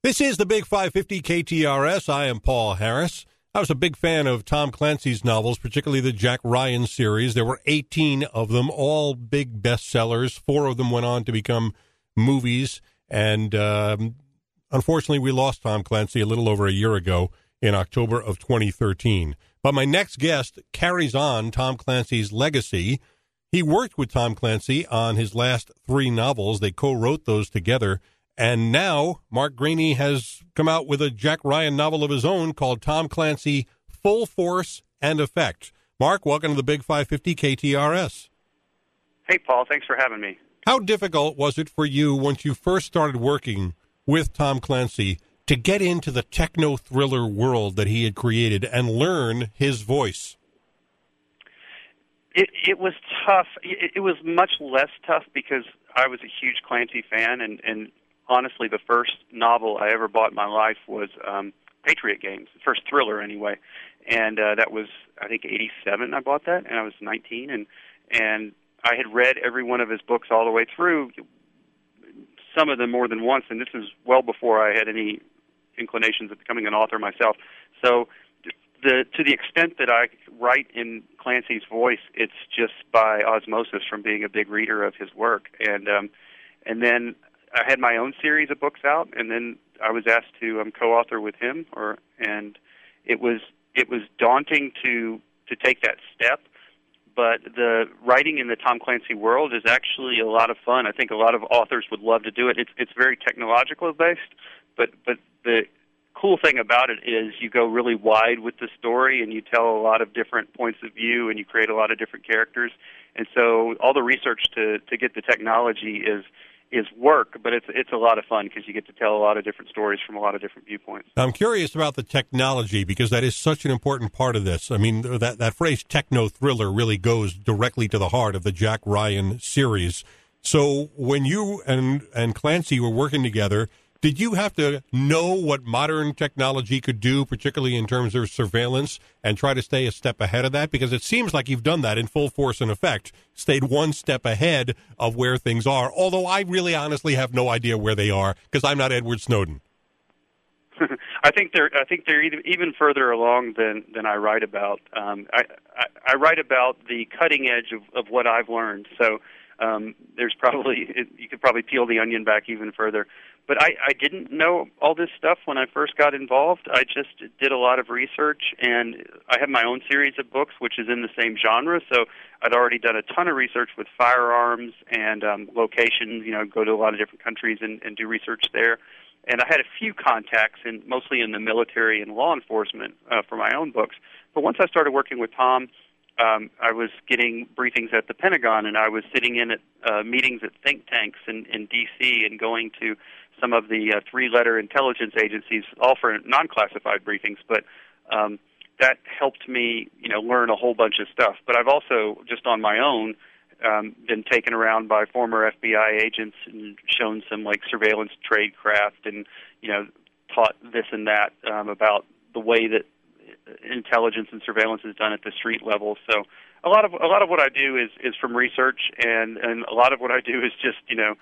This is the Big 550 KTRS. I am Paul Harris. I was a big fan of Tom Clancy's novels, particularly the Jack Ryan series. There were 18 of them, all big bestsellers. 4 of them went on to become movies. And unfortunately, we lost Tom Clancy a little over a year ago in October of 2013. But my next guest carries on Tom Clancy's legacy. He worked with Tom Clancy on his last 3 novels. They co-wrote those together. And now Mark Greaney has come out with a Jack Ryan novel of his own called Tom Clancy, Full Force and Effect. Mark, welcome to the Big 550 KTRS. Hey, Paul. Thanks for having me. How difficult was it for you once you first started working with Tom Clancy to get into the techno-thriller world that he had created and learn his voice? It was tough. It was much less tough because I was a huge Clancy fan, and honestly, the first novel I ever bought in my life was Patriot Games, the first thriller anyway. And that was, I think, 87 I bought that, and I was 19. And I had read every one of his books all the way through, some of them more than once, and this is well before I had any inclinations of becoming an author myself. So to the extent that I write in Clancy's voice, it's just by osmosis from being a big reader of his work. And then I had my own series of books out, and then I was asked to co-author with him, and it was daunting to take that step. But the writing in the Tom Clancy world is actually a lot of fun. I think a lot of authors would love to do it. It's very technological based, but the cool thing about it is you go really wide with the story, and you tell a lot of different points of view, and you create a lot of different characters. And so all the research to get the technology is work, but it's a lot of fun because you get to tell a lot of different stories from a lot of different viewpoints. I'm curious about the technology because that is such an important part of this. I mean, that phrase techno-thriller really goes directly to the heart of the Jack Ryan series. So when you and Clancy were working together, did you have to know what modern technology could do, particularly in terms of surveillance, and try to stay a step ahead of that? Because it seems like you've done that in Full Force and Effect, stayed one step ahead of where things are, although I really honestly have no idea where they are because I'm not Edward Snowden. I think they're even further along than I write about. I write about the cutting edge of what I've learned. So there's you could probably peel the onion back even further. But I didn't know all this stuff when I first got involved. I just did a lot of research, and I have my own series of books, which is in the same genre. So I'd already done a ton of research with firearms and locations, go to a lot of different countries and do research there. And I had a few contacts, mostly in the military and law enforcement for my own books. But once I started working with Tom, I was getting briefings at the Pentagon, and I was sitting in at meetings at think tanks in D.C. and going to some of the 3-letter intelligence agencies, all for non-classified briefings. But that helped me, learn a whole bunch of stuff. But I've also, just on my own, been taken around by former FBI agents and shown some surveillance tradecraft, and taught this and that about the way that intelligence and surveillance is done at the street level. So a lot of what I do is from research, and a lot of what I do is just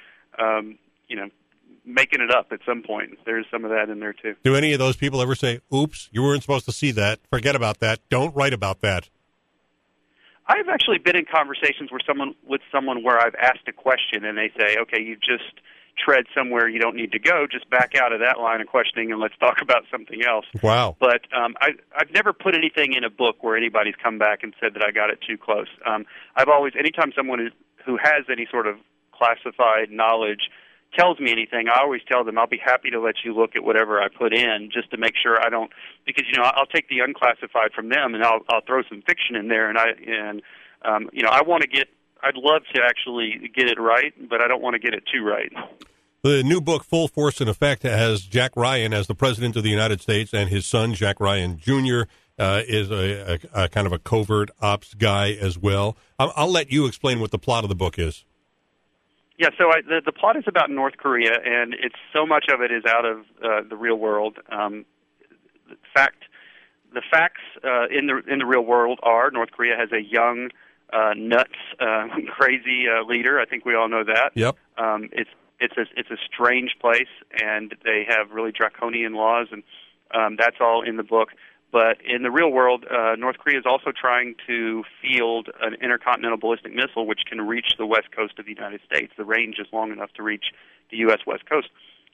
making it up at some point. There's some of that in there too. Do any of those people ever say, "Oops, you weren't supposed to see that. Forget about that. Don't write about that"? I've actually been in conversations with someone where I've asked a question and they say, "Okay, you just tread somewhere you don't need to go. Just back out of that line of questioning and let's talk about something else." Wow. But I've never put anything in a book where anybody's come back and said that I got it too close. I've always, anytime someone who has any sort of classified knowledge tells me anything, I always tell them I'll be happy to let you look at whatever I put in, just to make sure I don't, because I'll take the unclassified from them and I'll throw some fiction in there, and I want to get, I'd love to actually get it right, but I don't want to get it too right. The new book, Full Force and Effect, has Jack Ryan as the President of the United States, and his son, Jack Ryan Jr., is a kind of a covert ops guy as well. I'll let you explain what the plot of the book is. Yeah, so the plot is about North Korea, and so much of it is out of the real world. The facts in the real world are North Korea has a young, nuts, crazy leader. I think we all know that. Yep. it's a strange place, and they have really draconian laws, and that's all in the book. But in the real world, North Korea is also trying to field an intercontinental ballistic missile which can reach the west coast of the United States. The range is long enough to reach the U.S. west coast.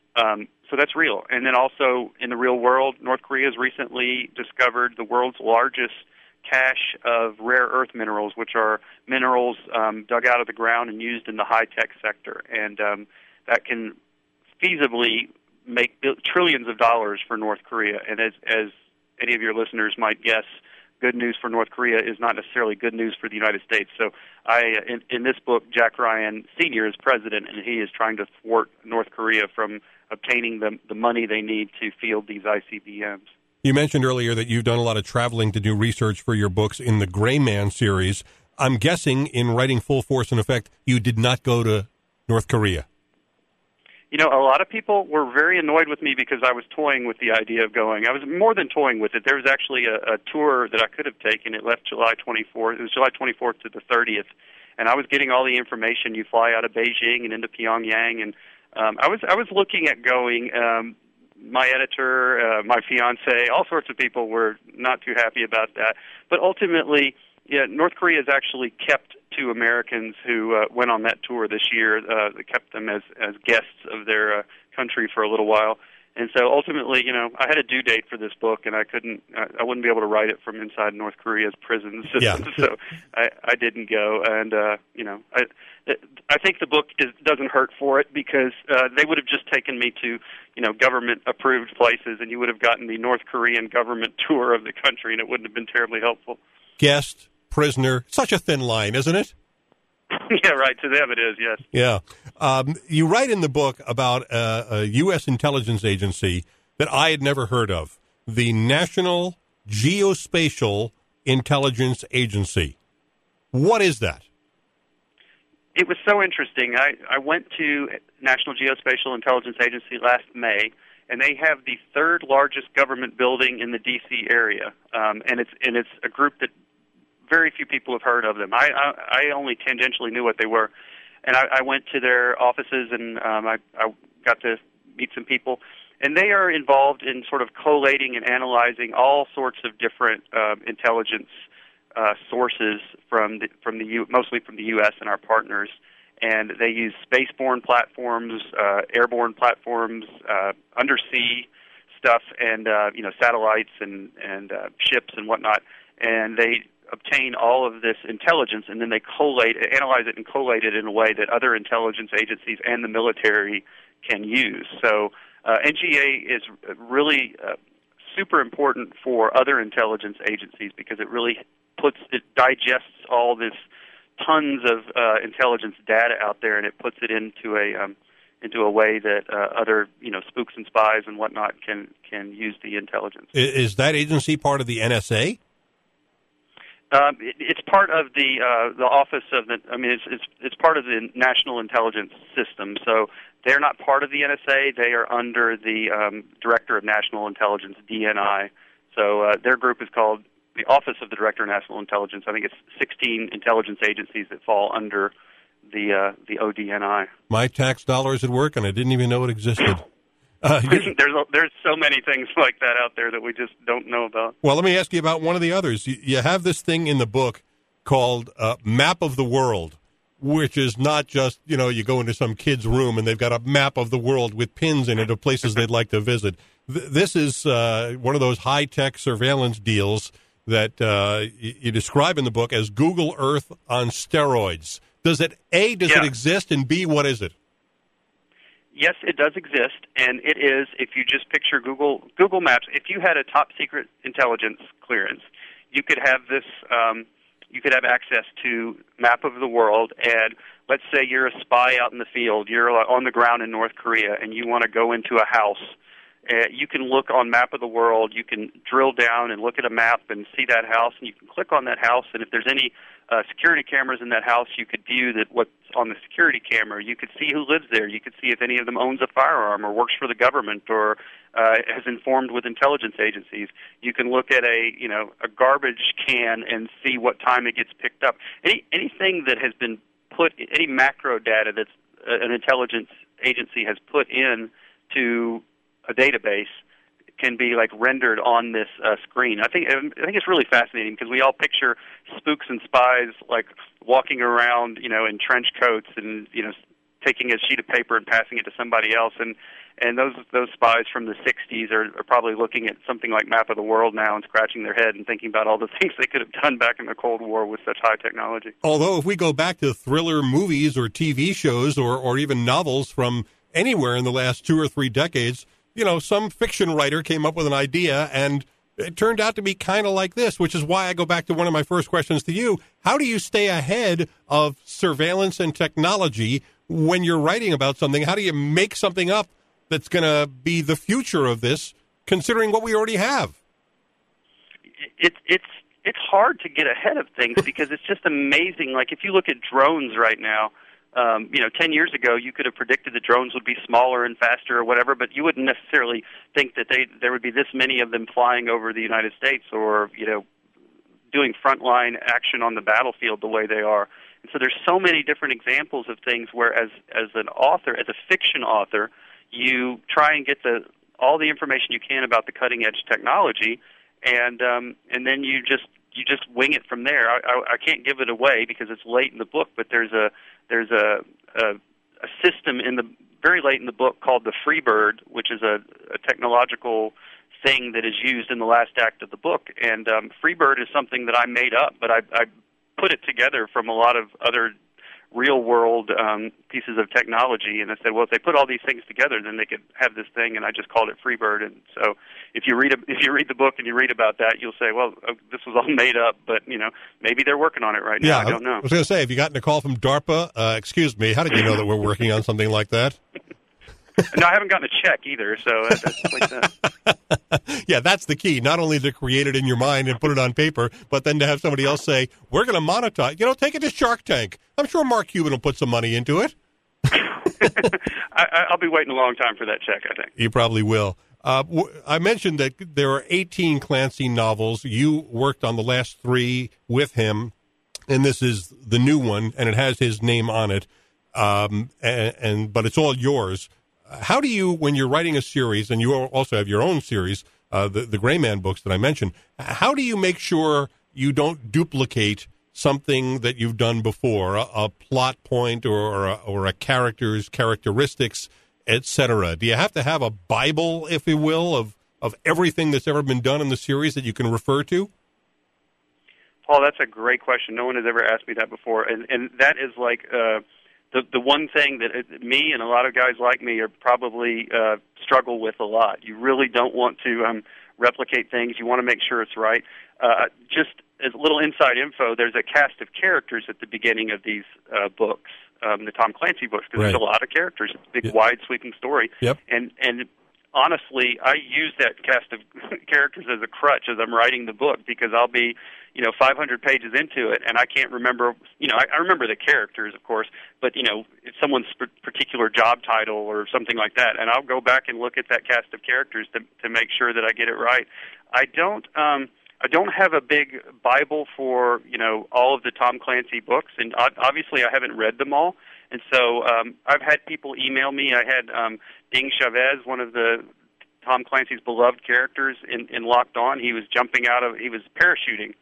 So that's real. And then also in the real world, North Korea has recently discovered the world's largest cache of rare earth minerals, which are minerals dug out of the ground and used in the high-tech sector. And that can feasibly make trillions of dollars for North Korea. And as any of your listeners might guess, good news for North Korea is not necessarily good news for the United States. So in this book, Jack Ryan Sr. is president, and he is trying to thwart North Korea from obtaining the money they need to field these ICBMs. You mentioned earlier that you've done a lot of traveling to do research for your books in the Gray Man series. I'm guessing in writing Full Force and Effect, you did not go to North Korea. You know, a lot of people were very annoyed with me because I was toying with the idea of going. I was more than toying with it. There was actually a tour that I could have taken. It left July 24th. It was July 24th to the 30th, and I was getting all the information. You fly out of Beijing and into Pyongyang, and I was looking at going. My editor, my fiance, all sorts of people were not too happy about that. But ultimately, yeah, North Korea has actually kept 2 Americans who went on that tour this year. They kept them as guests of their country for a little while. And so ultimately, you know, I had a due date for this book, and I wouldn't be able to write it from inside North Korea's prison system. Yeah. So I didn't go. And, you know, I think the book doesn't hurt for it because they would have just taken me to, you know, government-approved places, and you would have gotten the North Korean government tour of the country, and it wouldn't have been terribly helpful. Guest, prisoner, such a thin line, isn't it? Yeah, right. To them it is, yes. Yeah. You write in the book about a U.S. intelligence agency that I had never heard of, the National Geospatial Intelligence Agency. What is that? It was so interesting. I went to National Geospatial Intelligence Agency last May, and they have the 3rd largest government building in the D.C. area, and it's a group that very few people have heard of them. I only tangentially knew what they were, and I went to their offices, and I got to meet some people, and they are involved in sort of collating and analyzing all sorts of different intelligence sources mostly from the U.S. and our partners, and they use spaceborne platforms, airborne platforms, undersea stuff, and you know, satellites and ships and whatnot, and they obtain all of this intelligence, and then they analyze it and collate it in a way that other intelligence agencies and the military can use. So NGA is really super important for other intelligence agencies because it really digests all this tons of intelligence data out there, and it puts it into a way that other, you know, spooks and spies and whatnot can use the intelligence. Is that agency part of the NSA? It's part of the office of the. I mean, it's part of the National Intelligence System. So they're not part of the NSA. They are under the Director of National Intelligence, DNI. So their group is called the Office of the Director of National Intelligence. I think it's 16 intelligence agencies that fall under the ODNI. My tax dollars at work, and I didn't even know it existed. There's so many things like that out there that we just don't know about. Well, let me ask you about one of the others. You have this thing in the book called Map of the World, which is not just, you know, you go into some kid's room and they've got a map of the world with pins in it of places they'd like to visit. This is one of those high-tech surveillance deals that you describe in the book as Google Earth on steroids. Does it exist, and B, what is it? Yes, it does exist, and it is, if you just picture Google Maps, if you had a top-secret intelligence clearance, you could have this, you could have access to Map of the World, and let's say you're a spy out in the field, you're on the ground in North Korea, and you want to go into a house. You can look on Map of the World, you can drill down and look at a map and see that house, and you can click on that house, and if there's any security cameras in that house, you could view what's on the security camera. You could see who lives there. You could see if any of them owns a firearm or works for the government or has informed with intelligence agencies. You can look at a garbage can and see what time it gets picked up. Anything that has been put, any macro data that's an intelligence agency has put in to a database can be like rendered on this screen. I think it's really fascinating because we all picture spooks and spies like walking around, in trench coats and taking a sheet of paper and passing it to somebody else, and those spies from the 60s are probably looking at something like Map of the World now and scratching their head and thinking about all the things they could have done back in the Cold War with such high technology. Although if we go back to thriller movies or TV shows or even novels from anywhere in the last 2 or 3 decades, some fiction writer came up with an idea, and it turned out to be kind of like this, which is why I go back to one of my first questions to you. How do you stay ahead of surveillance and technology when you're writing about something? How do you make something up that's going to be the future of this, considering what we already have? It's hard to get ahead of things because it's just amazing. Like if you look at drones right now, 10 years ago, you could have predicted that drones would be smaller and faster or whatever, but you wouldn't necessarily think that there would be this many of them flying over the United States or, doing frontline action on the battlefield the way they are. And so there's so many different examples of things where as an author, as a fiction author, you try and get all the information you can about the cutting edge technology, and then you just wing it from there. I can't give it away because it's late in the book, but there's a system very late in the book called the Freebird, which is a technological thing that is used in the last act of the book. And Freebird is something that I made up, but I put it together from a lot of other real-world pieces of technology, and I said, well, if they put all these things together, then they could have this thing, and I just called it Freebird. And so, if you read the book and you read about that, you'll say, well, this was all made up, but maybe they're working on it right now. I don't know. I was going to say, have you gotten a call from DARPA? Excuse me, how did you know that we're working on something like that? No, I haven't gotten a check either, so that's like that. Yeah, that's the key. Not only to create it in your mind and put it on paper, but then to have somebody else say, we're going to monetize. Take it to Shark Tank. I'm sure Mark Cuban will put some money into it. I'll be waiting a long time for that check, I think. You probably will. I mentioned that there are 18 Clancy novels. You worked on the last 3 with him, and this is the new one, and it has his name on it, but it's all yours. How do you, when you're writing a series, and you also have your own series, the Gray Man books that I mentioned, how do you make sure you don't duplicate something that you've done before, a plot point or a character's characteristics, etc.? Do you have to have a Bible, if you will, of everything that's ever been done in the series that you can refer to? Paul, that's a great question. No one has ever asked me that before, and that is like the one thing that me and a lot of guys like me are probably struggle with a lot. You really don't want to replicate things. You want to make sure it's right. Just as a little inside info, there's a cast of characters at the beginning of these books, the Tom Clancy books, because there's a lot of characters. It's a big, wide, sweeping story. Yep. And honestly, I use that cast of characters as a crutch as I'm writing the book because I'll be, 500 pages into it, and I can't remember, I remember the characters, of course, but, it's someone's particular job title or something like that, and I'll go back and look at that cast of characters to make sure that I get it right. I don't have a big Bible for, all of the Tom Clancy books, and obviously I haven't read them all. And so I've had people email me. I had Ding Chavez, one of the Tom Clancy's beloved characters in Locked On. He was he was parachuting.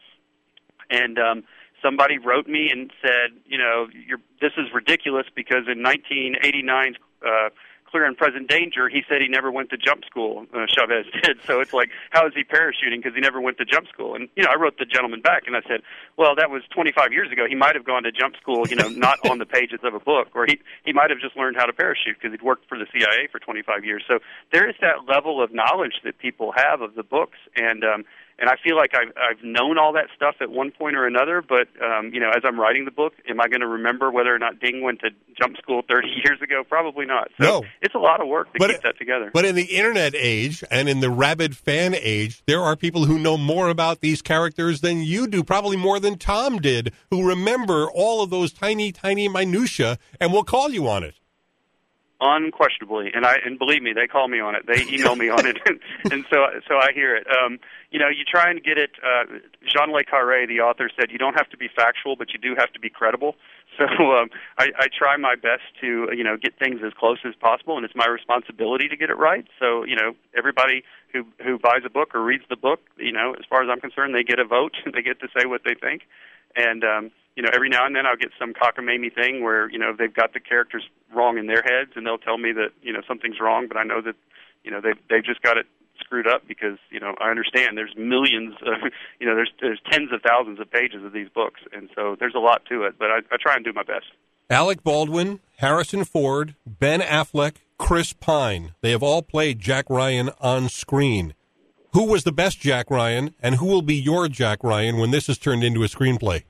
And somebody wrote me and said, this is ridiculous because in 1989's Clear and Present Danger, he said he never went to jump school. Chavez did. So it's like, how is he parachuting because he never went to jump school? And, I wrote the gentleman back and I said, well, that was 25 years ago. He might have gone to jump school, not on the pages of a book, or he might have just learned how to parachute because he'd worked for the CIA for 25 years. So there is that level of knowledge that people have of the books, and I feel like I've known all that stuff at one point or another, but, as I'm writing the book, am I going to remember whether or not Ding went to jump school 30 years ago? Probably not. So no. It's a lot of work to keep that together. But in the Internet age and in the rabid fan age, there are people who know more about these characters than you do, probably more than Tom did, who remember all of those tiny, tiny minutia and will call you on it. Unquestionably, and believe me, they call me on it. They email me on it, and so I hear it. You try and get it. Jean Le Carré, the author, said you don't have to be factual, but you do have to be credible. So I try my best to get things as close as possible, and it's my responsibility to get it right. So everybody who buys a book or reads the book, as far as I'm concerned, they get a vote. They get to say what they think, and every now and then I'll get some cockamamie thing where they've got the characters wrong in their heads, and they'll tell me that something's wrong, but I know that they've just got it screwed up because I understand there's millions of there's tens of thousands of pages of these books, and so there's a lot to it, but I try and do my best. Alec Baldwin, Harrison Ford, Ben Affleck, Chris Pine, they have all played Jack Ryan on screen. Who was the best Jack Ryan, and who will be your Jack Ryan when this is turned into a screenplay?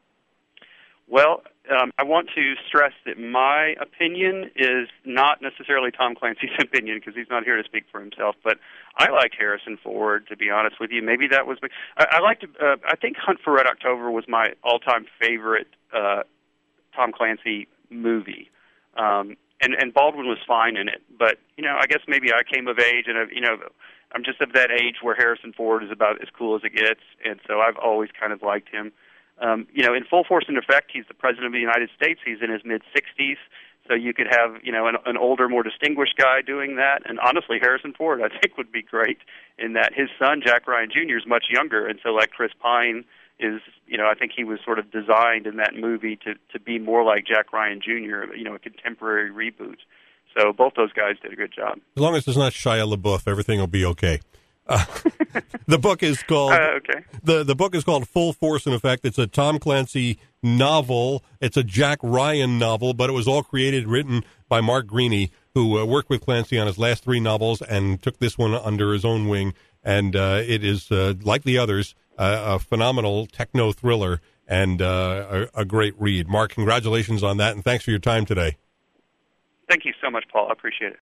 Well, I want to stress that my opinion is not necessarily Tom Clancy's opinion because he's not here to speak for himself. But I like Harrison Ford, to be honest with you. Maybe that was I think Hunt for Red October was my all-time favorite Tom Clancy movie, and Baldwin was fine in it. But I guess maybe I came of age, and I'm just of that age where Harrison Ford is about as cool as it gets, and so I've always kind of liked him. In Full Force and Effect, he's the President of the United States. He's in his mid-60s, so you could have, an older, more distinguished guy doing that. And honestly, Harrison Ford, I think, would be great in that. His son, Jack Ryan Jr., is much younger, and so like Chris Pine is, I think he was sort of designed in that movie to be more like Jack Ryan Jr., a contemporary reboot. So both those guys did a good job. As long as it's not Shia LaBeouf, everything will be okay. The book is called the book is called Full Force and Effect. It's a Tom Clancy novel. It's a Jack Ryan novel, but it was all created, written by Mark Greaney, who worked with Clancy on his last three novels and took this one under his own wing. And it is, like the others, a phenomenal techno thriller and a great read. Mark, congratulations on that, and thanks for your time today. Thank you so much, Paul. I appreciate it.